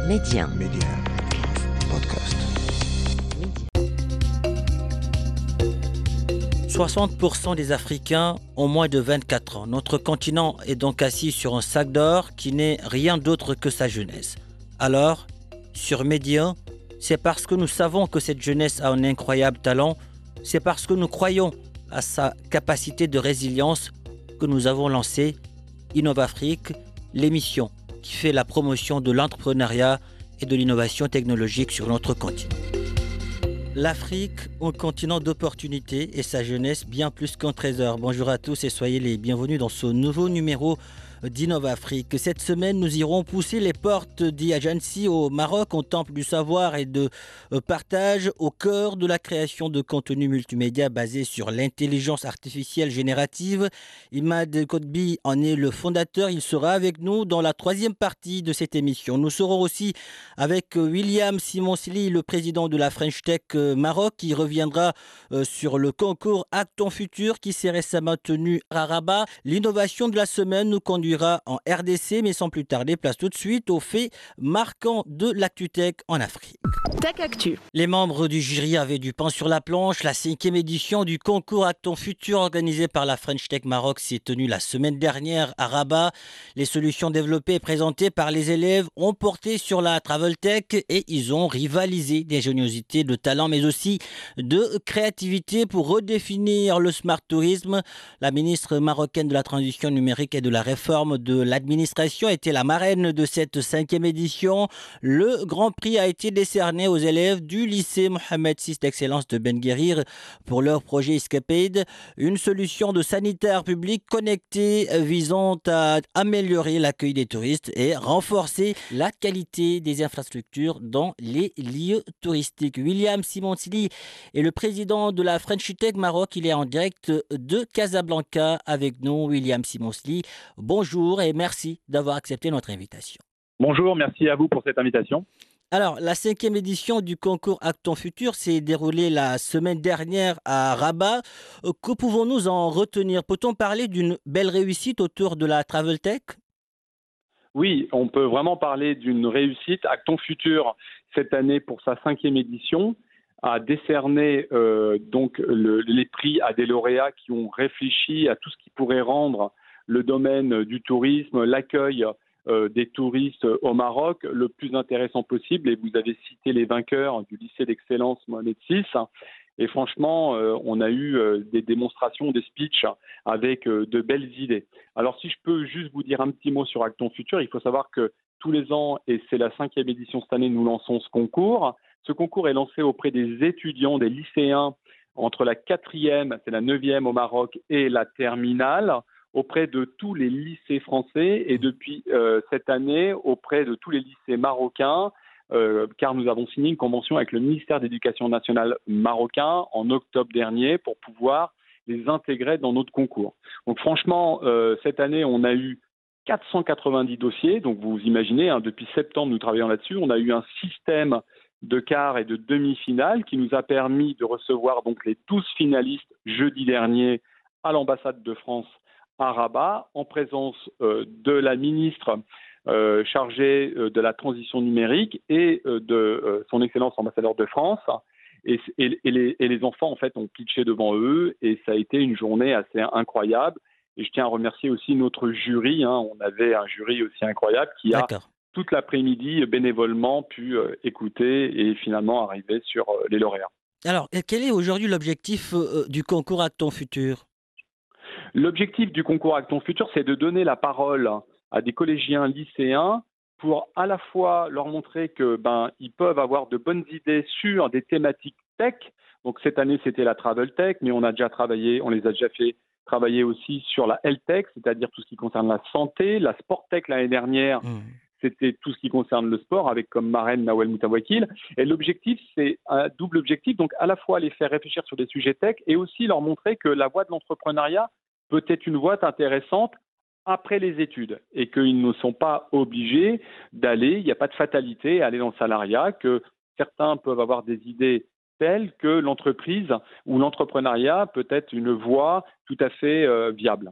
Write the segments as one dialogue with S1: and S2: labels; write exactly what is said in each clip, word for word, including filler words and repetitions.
S1: Média.
S2: Média. Podcast.
S3: soixante pour cent des Africains ont moins de vingt-quatre ans. Notre continent est donc assis sur un sac d'or qui n'est rien d'autre que sa jeunesse. Alors, sur Média, c'est parce que nous savons que cette jeunesse a un incroyable talent, c'est parce que nous croyons à sa capacité de résilience que nous avons lancé InnovAfrique, l'émission qui fait la promotion de l'entrepreneuriat et de l'innovation technologique sur notre continent. L'Afrique, un continent d'opportunités et sa jeunesse bien plus qu'un trésor. Bonjour à tous et soyez les bienvenus dans ce nouveau numéro d'InnovAfrique. Cette semaine, nous irons pousser les portes d'Iajansi au Maroc, un temple du savoir et de partage au cœur de la création de contenus multimédia basés sur l'intelligence artificielle générative. Imad Kotbi en est le fondateur. Il sera avec nous dans la troisième partie de cette émission. Nous serons aussi avec William Simonsli, le président de la French Tech Maroc, qui reviendra sur le concours Acton Futur qui s'est récemment tenu à Rabat. L'innovation de la semaine nous conduira en R D C, mais sans plus tarder, place tout de suite aux faits marquants de l'ActuTech en Afrique.
S4: Tech Actu.
S3: Les membres du jury avaient du pain sur la planche. La cinquième édition du concours Acton Futur organisé par la French Tech Maroc s'est tenue la semaine dernière à Rabat. Les solutions développées et présentées par les élèves ont porté sur la Travel Tech et ils ont rivalisé d'ingéniosité, de talent, mais aussi de créativité pour redéfinir le smart tourisme. La ministre marocaine de la transition numérique et de la réforme de l'administration était la marraine de cette cinquième édition. Le grand prix a été décerné aux élèves du lycée Mohamed six d'excellence de Ben Guerir pour leur projet Escapade, une solution de sanitaire public connecté visant à améliorer l'accueil des touristes et renforcer la qualité des infrastructures dans les lieux touristiques. William Simonsli est le président de la French Tech Maroc. Il est en direct de Casablanca avec nous. William Simonsli, bonjour et merci d'avoir accepté notre invitation.
S5: Bonjour, merci à vous pour cette invitation.
S3: Alors, la cinquième édition du concours Acton Futur s'est déroulée la semaine dernière à Rabat. Que pouvons-nous en retenir? Peut-on parler d'une belle réussite autour de la Travel Tech?
S5: Oui, on peut vraiment parler d'une réussite. Acton Futur, cette année, pour sa cinquième édition, a décerné euh, donc le, les prix à des lauréats qui ont réfléchi à tout ce qui pourrait rendre le domaine du tourisme, l'accueil euh, des touristes au Maroc le plus intéressant possible. Et vous avez cité les vainqueurs du lycée d'excellence Mohamed six. Et franchement, euh, on a eu euh, des démonstrations, des speeches avec euh, de belles idées. Alors, si je peux juste vous dire un petit mot sur Acton Futur, il faut savoir que tous les ans, et c'est la cinquième édition cette année, nous lançons ce concours. Ce concours est lancé auprès des étudiants, des lycéens, entre la quatrième, c'est la neuvième au Maroc, et la terminale, auprès de tous les lycées français et depuis euh, cette année auprès de tous les lycées marocains, euh, car nous avons signé une convention avec le ministère de l'Éducation nationale marocain en octobre dernier pour pouvoir les intégrer dans notre concours. Donc franchement, euh, cette année, on a eu quatre cent quatre-vingt-dix dossiers, donc vous imaginez, hein, depuis septembre, nous travaillons là-dessus. On a eu un système de quart et de demi-finale qui nous a permis de recevoir donc les douze finalistes jeudi dernier à l'ambassade de France à Rabat, en présence euh, de la ministre euh, chargée euh, de la transition numérique et euh, de euh, son Excellence ambassadeur de France. Et, et, et, les, et les enfants, en fait, ont pitché devant eux et ça a été une journée assez incroyable. Et je tiens à remercier aussi notre jury. Hein. On avait un jury aussi incroyable qui a
S3: D'accord.
S5: toute l'après-midi bénévolement pu euh, écouter et finalement arriver sur euh, les lauréats.
S3: Alors, quel est aujourd'hui l'objectif euh, du concours Acton Futur?
S5: L'objectif du concours Acton Futur, c'est de donner la parole à des collégiens lycéens pour à la fois leur montrer que ben ils peuvent avoir de bonnes idées sur des thématiques tech. Donc cette année, c'était la Travel Tech, mais on a déjà travaillé, on les a déjà fait travailler aussi sur la Health Tech, c'est-à-dire tout ce qui concerne la santé, la Sport Tech l'année dernière. Mmh. C'était tout ce qui concerne le sport, avec comme marraine Nawel Moutawakil. Et l'objectif, c'est un double objectif, donc à la fois les faire réfléchir sur des sujets tech et aussi leur montrer que la voie de l'entrepreneuriat peut être une voie intéressante après les études et qu'ils ne sont pas obligés d'aller, il n'y a pas de fatalité à aller dans le salariat, que certains peuvent avoir des idées telles que l'entreprise ou l'entrepreneuriat peut être une voie tout à fait euh, viable.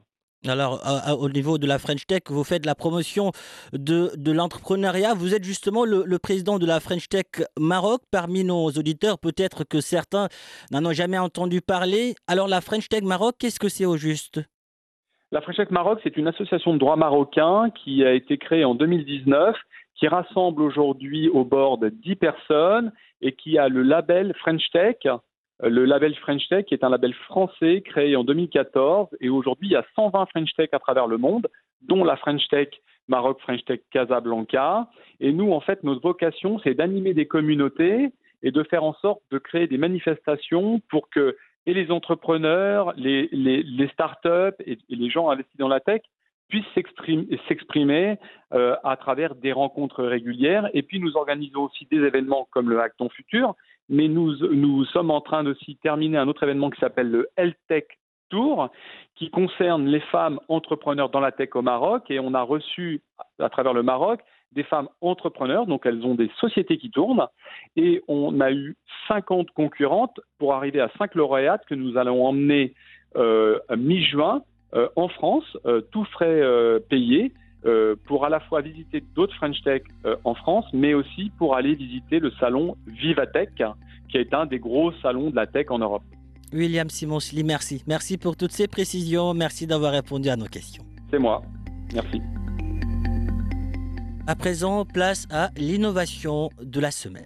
S3: Alors, à- à- au niveau de la French Tech, vous faites la promotion de, de l'entrepreneuriat. Vous êtes justement le, le président de la French Tech Maroc. Parmi nos auditeurs, peut-être que certains n'en ont jamais entendu parler. Alors, la French Tech Maroc, qu'est-ce que c'est au juste?
S5: La French Tech Maroc, c'est une association de droit marocain qui a été créée en deux mille dix-neuf, qui rassemble aujourd'hui au board dix personnes et qui a le label French Tech. Le label French Tech est un label français créé en deux mille quatorze et aujourd'hui il y a cent vingt French Tech à travers le monde, dont la French Tech Maroc, French Tech Casablanca. Et nous, en fait, notre vocation, c'est d'animer des communautés et de faire en sorte de créer des manifestations pour que et les entrepreneurs, les, les, les startups et, et les gens investis dans la tech puissent s'exprimer, s'exprimer euh, à travers des rencontres régulières. Et puis, nous organisons aussi des événements comme le Hackathon Futur, mais nous, nous sommes en train de aussi terminer un autre événement qui s'appelle le Health Tech Tour, qui concerne les femmes entrepreneurs dans la tech au Maroc. Et on a reçu, à travers le Maroc, des femmes entrepreneurs, donc elles ont des sociétés qui tournent, et on a eu cinquante concurrentes pour arriver à cinq lauréates que nous allons emmener euh, mi-juin euh, en France, euh, tous frais euh, payés, euh, pour à la fois visiter d'autres French Tech euh, en France, mais aussi pour aller visiter le salon Vivatech, qui est un des gros salons de la tech en Europe.
S3: William Simonsli, merci. Merci pour toutes ces précisions. Merci d'avoir répondu à nos questions.
S5: C'est moi. Merci.
S3: À présent, place à l'innovation de la semaine.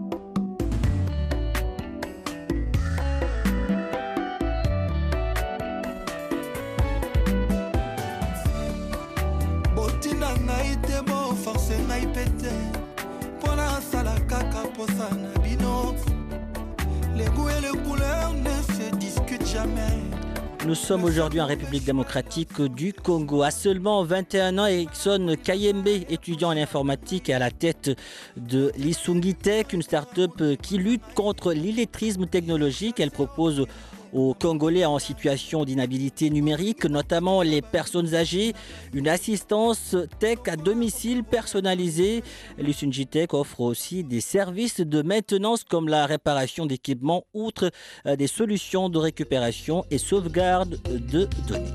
S3: Nous sommes aujourd'hui en République démocratique du Congo. À seulement vingt et un ans, Erickson Kayembe, étudiant en informatique et à la tête de l'Isungi Tech, une start-up qui lutte contre l'illettrisme technologique. Elle propose aux Congolais en situation d'inhabilité numérique, notamment les personnes âgées, une assistance tech à domicile personnalisée. L'Isungi Tech offre aussi des services de maintenance comme la réparation d'équipements, outre des solutions de récupération et sauvegarde de données.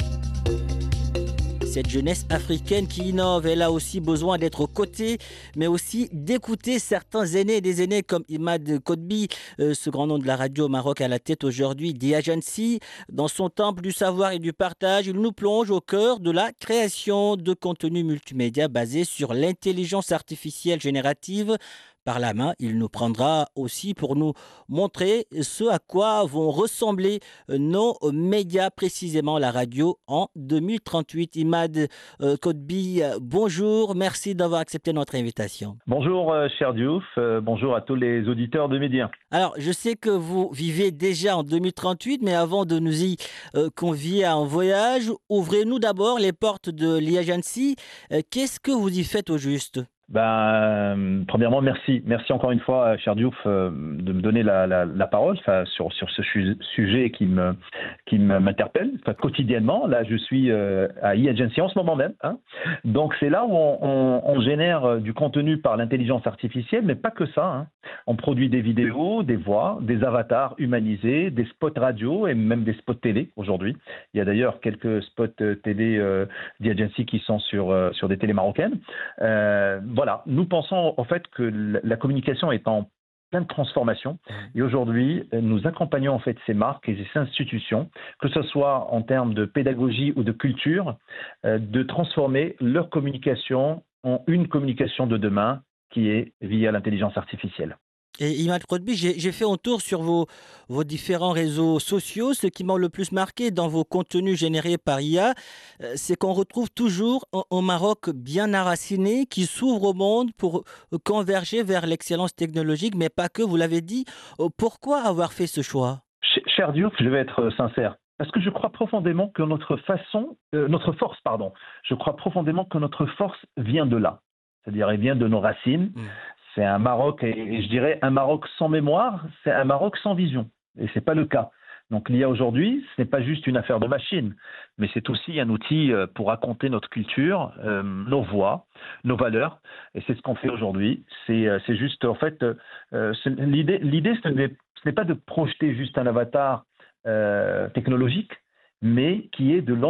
S3: Cette jeunesse africaine qui innove, elle a aussi besoin d'être cotée, mais aussi d'écouter certains aînés, des aînés comme Imad Kodbi, euh, ce grand nom de la radio au Maroc à la tête aujourd'hui d'E-Agency. Dans son temple du savoir et du partage, il nous plonge au cœur de la création de contenus multimédia basés sur l'intelligence artificielle générative. Par la main, il nous prendra aussi pour nous montrer ce à quoi vont ressembler nos médias, précisément la radio, en deux mille trente-huit. Imad euh, Kodbi, bonjour, merci d'avoir accepté notre invitation.
S1: Bonjour, euh, cher Diouf, euh, bonjour à tous les auditeurs de Média.
S3: Alors, je sais que vous vivez déjà en deux mille trente-huit, mais avant de nous y euh, convier à un voyage, ouvrez-nous d'abord les portes de l'E-Agency. Euh, qu'est-ce que vous y faites au juste ?
S1: Ben, euh, premièrement, merci. Merci encore une fois, cher Diouf, euh, de me donner la, la, la parole sur, sur ce sujet qui me qui m'interpelle quotidiennement. Là, je suis euh, à E-Agency en ce moment même. Hein. Donc, c'est là où on, on, on génère du contenu par l'intelligence artificielle, mais pas que ça. Hein. On produit des vidéos, des voix, des avatars humanisés, des spots radio et même des spots télé aujourd'hui. Il y a d'ailleurs quelques spots télé euh, d'E-Agency qui sont sur, euh, sur des télés marocaines. Euh, Voilà, nous pensons en fait que la communication est en pleine transformation et aujourd'hui, nous accompagnons en fait ces marques et ces institutions, que ce soit en termes de pédagogie ou de culture, euh, de transformer leur communication en une communication de demain qui est via l'intelligence artificielle.
S3: Et Imad Kodbi, j'ai, j'ai fait un tour sur vos, vos différents réseaux sociaux. Ce qui m'a le plus marqué dans vos contenus générés par I A, euh, c'est qu'on retrouve toujours un, un Maroc bien enraciné qui s'ouvre au monde pour converger vers l'excellence technologique, mais pas que, vous l'avez dit. Pourquoi avoir fait ce choix ?
S1: Cher Diouf, je vais être sincère. Parce que je crois profondément que notre façon, euh, notre force, pardon, je crois profondément que notre force vient de là. C'est-à-dire, elle vient de nos racines. Mmh. C'est un Maroc, et je dirais un Maroc sans mémoire, c'est un Maroc sans vision. Et ce n'est pas le cas. Donc l'I A aujourd'hui, ce n'est pas juste une affaire de machine, mais c'est aussi un outil pour raconter notre culture, euh, nos voix, nos valeurs. Et c'est ce qu'on fait aujourd'hui. C'est, c'est juste, en fait, euh, c'est, l'idée, l'idée ce, n'est, ce n'est pas de projeter juste un avatar euh, technologique, mais qui est de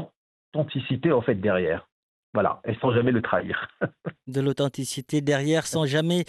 S1: l'authenticité en fait derrière. Voilà, et sans jamais le trahir.
S3: De l'authenticité derrière, sans jamais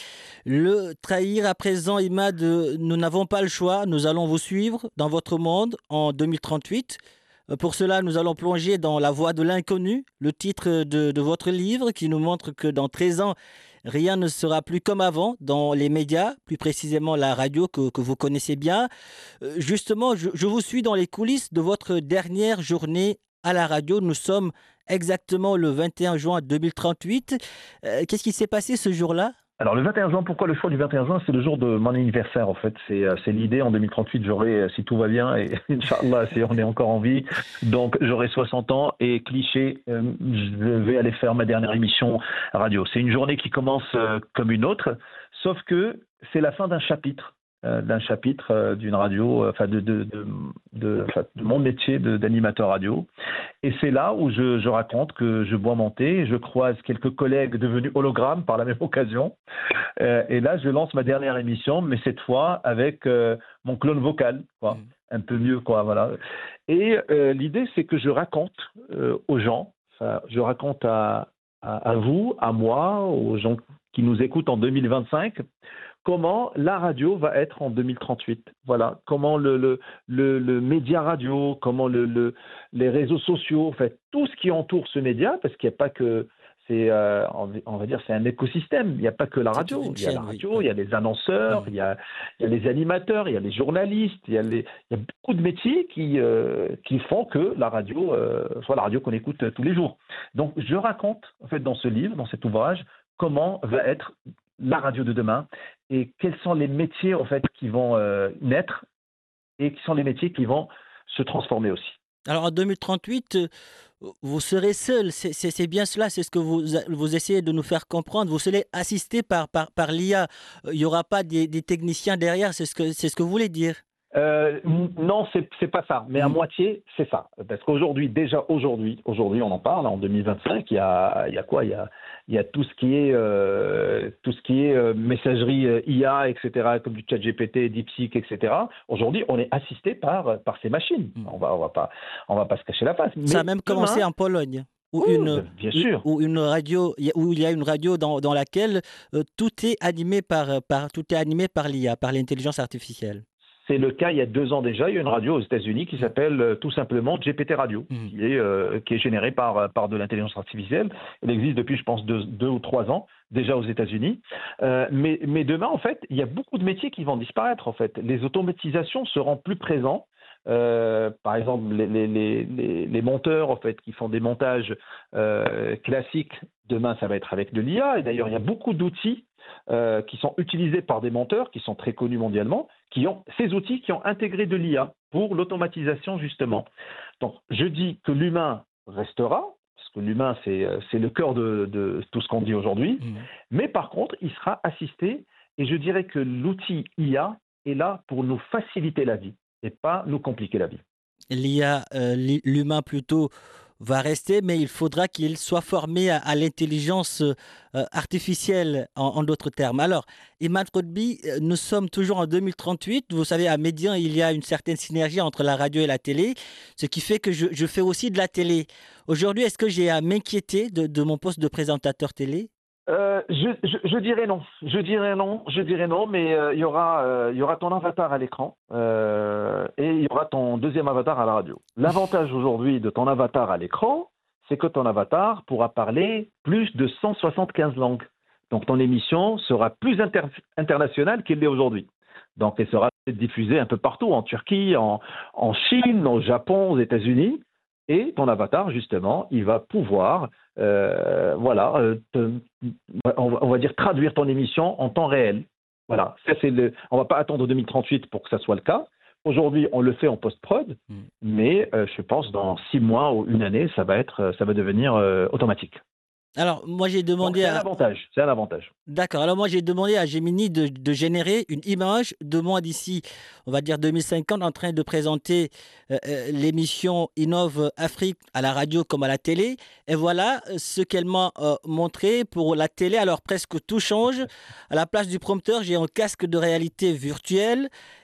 S3: le trahir. À présent, Imad, euh, nous n'avons pas le choix. Nous allons vous suivre dans votre monde en deux mille trente-huit. Euh, Pour cela, nous allons plonger dans la voie de l'inconnu, le titre de, de votre livre qui nous montre que dans treize ans, rien ne sera plus comme avant dans les médias, plus précisément la radio que, que vous connaissez bien. Euh, Justement, je, je vous suis dans les coulisses de votre dernière journée à la radio. Nous sommes exactement le vingt et un juin deux mille trente-huit. Euh, Qu'est-ce qui s'est passé ce jour-là?
S1: Alors le vingt et un juin, pourquoi le choix du vingt et un juin? C'est le jour de mon anniversaire en fait. C'est euh, c'est l'idée en deux mille trente-huit, j'aurai, euh, si tout va bien, et Inch'Allah, si on est encore en vie, donc j'aurai soixante ans et cliché, euh, je vais aller faire ma dernière émission radio. C'est une journée qui commence euh, comme une autre, sauf que c'est la fin d'un chapitre. euh, d'un chapitre euh, d'une radio, euh, enfin de, de, de, de, enfin, de mon métier de- d'animateur radio. Et c'est là où je, je raconte que je bois mon thé, je croise quelques collègues devenus hologrammes par la même occasion. Euh, et là, je lance ma dernière émission, mais cette fois avec euh, mon clone vocal, quoi.
S3: Mm.
S1: Un peu mieux, quoi, voilà. Et euh, l'idée, c'est que je raconte euh, aux gens, enfin, je raconte à, à, à vous, à moi, aux gens qui nous écoutent en deux mille vingt-cinq, comment la radio va être en deux mille trente-huit. Voilà, comment le, le, le, le média radio, comment le, le, les réseaux sociaux, en fait, tout ce qui entoure ce média, parce qu'il n'y a pas que, c'est, euh, on on va dire, c'est un écosystème. Il n'y a pas que la
S3: C'est toute
S1: radio.
S3: une
S1: Il y a la
S3: chaîne, oui.
S1: radio, il y a les annonceurs,
S3: Mm.
S1: il y a, il y a les animateurs, il y a les journalistes, il y a, les, il y a beaucoup de métiers qui, euh, qui font que la radio euh, soit la radio qu'on écoute euh, tous les jours. Donc, je raconte, en fait, dans ce livre, dans cet ouvrage, comment va être la radio de demain et quels sont les métiers, en fait, qui vont euh, naître et qui sont les métiers qui vont se transformer aussi.
S3: Alors en deux mille trente-huit, euh, vous serez seul. C'est c'est- c'est bien cela, c'est ce que vous, vous essayez de nous faire comprendre. Vous serez assisté par, par, par l'I A. Euh, Il n'y aura pas des, des techniciens derrière, c'est ce que, c'est ce que vous voulez dire.
S1: Euh, n- non, c'est c'est pas ça, mais à
S3: Mm.
S1: moitié, c'est ça. Parce qu'aujourd'hui, déjà aujourd'hui, aujourd'hui, on en parle, en deux mille vingt-cinq, il y a, il y a quoi? Il y a, il y a tout ce qui est, euh, tout ce qui est euh, messagerie euh, I A, et cetera, comme du chat G P T, DeepSeek, et cetera. Aujourd'hui, on est assisté par, par ces machines.
S3: Mm.
S1: On va, on va pas, on va pas se cacher la face.
S3: Ça a
S1: Mais
S3: même commencé
S1: demain,
S3: en Pologne, où
S1: oui,
S3: une,
S1: bien sûr.
S3: où une radio, où il y a une radio dans, dans laquelle euh, tout est animé par, par, tout est animé par l'I A, par l'intelligence artificielle.
S1: C'est le cas il y a deux ans déjà. Il y a une radio aux États-Unis qui s'appelle euh, tout simplement G P T Radio,
S3: Mm.
S1: qui est, euh, qui est générée par, par de l'intelligence artificielle. Elle existe depuis, je pense, deux, deux ou trois ans déjà aux États-Unis. Euh, mais, mais demain, en fait, il y a beaucoup de métiers qui vont disparaître. En fait, les automatisations seront plus présentes. Euh, par exemple, les, les, les, les- les monteurs, en fait, qui font des montages euh, classiques, demain, ça va être avec de l'I A. Et d'ailleurs, il y a beaucoup d'outils euh, qui sont utilisés par des monteurs qui sont très connus mondialement, qui ont ces outils qui ont intégré de l'I A pour l'automatisation, justement. Donc, je dis que l'humain restera, parce que l'humain, c'est euh, c'est le cœur de, de tout ce qu'on dit aujourd'hui,
S3: Mm.
S1: mais par contre, il sera assisté, et je dirais que l'outil I A est là pour nous faciliter la vie et pas nous compliquer la vie.
S3: L'I A, euh, l'i- l'humain plutôt, va rester, mais il faudra qu'il soit formé à, à l'intelligence euh, euh, artificielle, en, en d'autres termes. Alors, Imad Rodbi, euh, nous sommes toujours en deux mille trente-huit. Vous savez, à Médian, il y a une certaine synergie entre la radio et la télé, ce qui fait que je, je fais aussi de la télé. Aujourd'hui, est-ce que j'ai à m'inquiéter de, de mon poste de présentateur télé?
S1: Euh, je, je, je dirais non, je dirais non, je dirais non, mais euh, il y aura, euh, il y aura ton avatar à l'écran euh, et il y aura ton deuxième avatar à la radio. L'avantage aujourd'hui de ton avatar à l'écran, c'est que ton avatar pourra parler plus de cent soixante-quinze langues. Donc ton émission sera plus inter- internationale qu'elle l'est aujourd'hui. Donc elle sera diffusée un peu partout, en Turquie, en, en Chine, au Japon, aux États-Unis. Et ton avatar, justement, il va pouvoir, euh, voilà, euh, te- on, va, on va dire traduire ton émission en temps réel. Voilà, ça c'est le. On va pas attendre deux mille trente-huit pour que ça soit le cas. Aujourd'hui, on le fait en post-prod,
S3: Mm.
S1: mais euh, je pense dans six mois ou une année, ça va être, ça va devenir euh, automatique.
S3: Alors, moi, j'ai
S1: Donc
S3: demandé
S1: c'est un
S3: à...
S1: avantage. C'est un avantage.
S3: D'accord. Alors moi, j'ai demandé à Gemini de, de générer une image de moi d'ici, on va dire deux mille cinquante, en train de présenter euh, euh, l'émission Innove Afrique à la radio comme à la télé. Et voilà euh, ce qu'elle m'a euh, montré pour la télé. Alors presque tout change. À la place du prompteur, j'ai un casque de réalité virtuelle.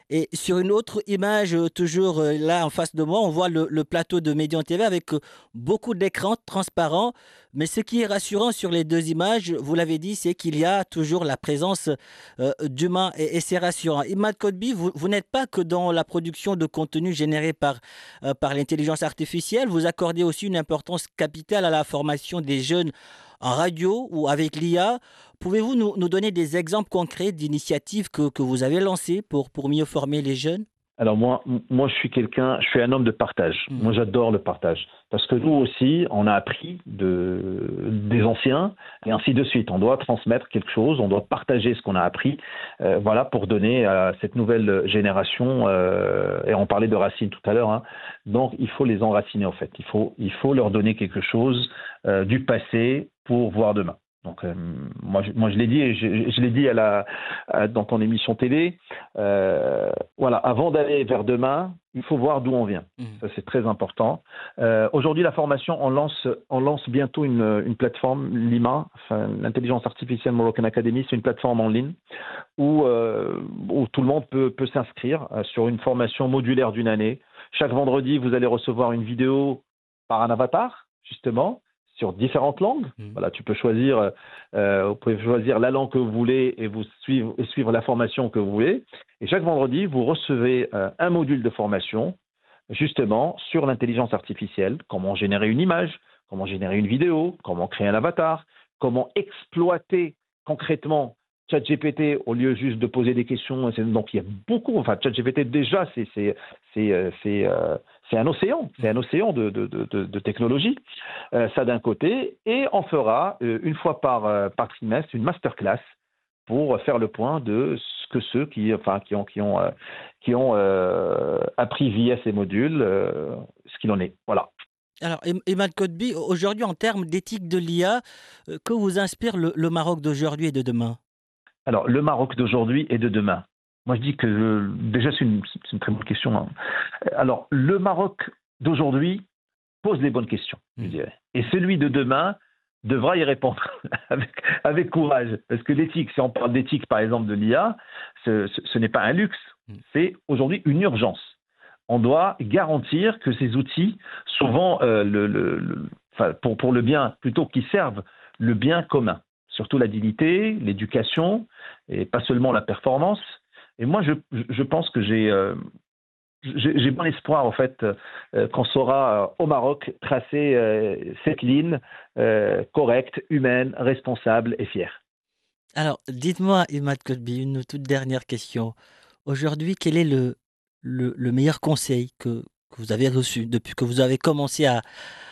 S3: Et sur une autre image, euh, toujours euh, là en face de moi, on voit le, le plateau de Médian T V avec euh, beaucoup d'écrans transparents. Mais ce qui est rassurant sur les deux images, vous l'avez dit, c'est qu'il y a toujours la présence euh, d'humains et, et c'est rassurant. Imad Kotbi, vous, vous n'êtes pas que dans la production de contenu généré par, euh, par l'intelligence artificielle, vous accordez aussi une importance capitale à la formation des jeunes en radio ou avec l'I A. Pouvez-vous nous, nous donner des exemples concrets d'initiatives que, que vous avez lancées pour, pour mieux former les jeunes?
S1: Alors moi, moi, je suis quelqu'un, je suis un homme de partage.
S3: Mmh.
S1: Moi, j'adore le partage. Parce que nous aussi, on a appris de, des anciens et ainsi de suite. On doit transmettre quelque chose, on doit partager ce qu'on a appris, euh, voilà, pour donner à cette nouvelle génération, euh, et on parlait de racines tout à l'heure, hein, donc il faut les enraciner en fait. Il faut, il faut leur donner quelque chose euh, du passé pour voir demain. Donc, euh, moi, je, moi, je l'ai dit, et je, je l'ai dit à la, à, dans ton émission télé. Euh, voilà, avant d'aller vers demain, il faut voir d'où on vient. Mmh. Ça, c'est très important. Euh, aujourd'hui, la formation, on lance, on lance bientôt une, une plateforme, l'I M A, enfin, l'intelligence artificielle Moroccan Academy. C'est une plateforme en ligne où, euh, où tout le monde peut, peut s'inscrire euh, sur une formation modulaire d'une année. Chaque vendredi, vous allez recevoir une vidéo par un avatar, justement, sur différentes langues. Mmh. Voilà, tu peux choisir, euh, vous pouvez choisir la langue que vous voulez et vous suivre, et suivre la formation que vous voulez. Et chaque vendredi, vous recevez euh, un module de formation, justement, sur l'intelligence artificielle, comment générer une image, comment générer une vidéo, comment créer un avatar, comment exploiter concrètement ChatGPT au lieu juste de poser des questions. Donc il y a beaucoup, enfin ChatGPT déjà, c'est, c'est, c'est, c'est, euh, c'est un océan, c'est un océan de, de, de, de technologie. Euh, ça d'un côté, et on fera euh, une fois par, euh, par trimestre une masterclass pour faire le point de ce que ceux qui, enfin, qui ont, qui ont, euh, qui ont euh, appris via ces modules, euh, ce qu'il en est. Voilà.
S3: Alors, Imad Kotbi, aujourd'hui, en termes d'éthique de l'I A, euh, que vous inspire le, le Maroc d'aujourd'hui et de demain?
S1: Alors, le Maroc d'aujourd'hui et de demain. Moi, je dis que je, déjà, c'est une, c'est une très bonne question. Hein. Alors, le Maroc d'aujourd'hui pose les bonnes questions, mmh. je dirais. Et celui de demain devra y répondre avec, avec courage. Parce que l'éthique, si on parle d'éthique, par exemple, de l'I A, ce, ce, ce n'est pas un luxe. Mmh. C'est aujourd'hui une urgence. On doit garantir que ces outils, souvent, euh, le, le, le, enfin, pour, pour le bien, plutôt qu'ils servent le bien commun. Surtout la dignité, l'éducation, et pas seulement la performance. Et moi, je, je pense que j'ai, euh, j'ai, j'ai bon espoir, en fait, euh, qu'on saura euh, au Maroc tracer euh, cette ligne euh, correcte, humaine, responsable et fière.
S3: Alors, dites-moi, Imad Kotbi, une toute dernière question. Aujourd'hui, quel est le, le, le meilleur conseil que, que vous avez reçu depuis que vous avez commencé à,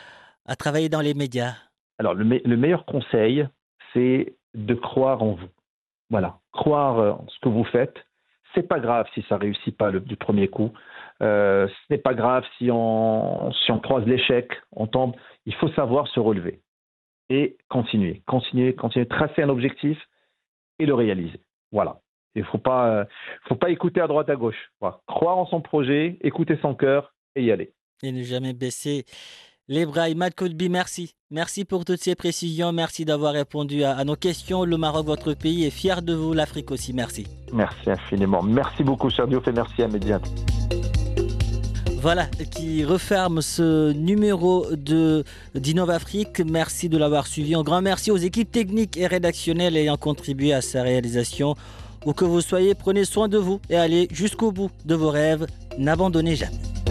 S3: à travailler dans les médias?
S1: Alors, le, me, le meilleur conseil, c'est de croire en vous. Voilà, croire en ce que vous faites. C'est pas grave si ça réussit pas le, du premier coup. Euh, ce n'est pas grave si on, si on croise l'échec, on tombe. Il faut savoir se relever et continuer, continuer, continuer, tracer un objectif et le réaliser. Voilà. Il ne faut pas, euh, faut pas écouter à droite à gauche. Voilà. Croire en son projet, écouter son cœur et y aller.
S3: Et ne jamais baisser les bras. Imad Kotbi, merci. Merci pour toutes ces précisions. Merci d'avoir répondu à, à nos questions. Le Maroc, votre pays, est fier de vous. L'Afrique aussi. Merci.
S1: Merci infiniment. Merci beaucoup, cher Diouf, et merci à Médian.
S3: Voilà, qui referme ce numéro de d'InnovAfrique. Merci de l'avoir suivi. Un grand merci aux équipes techniques et rédactionnelles ayant contribué à sa réalisation. Où que vous soyez, prenez soin de vous et allez jusqu'au bout de vos rêves. N'abandonnez jamais.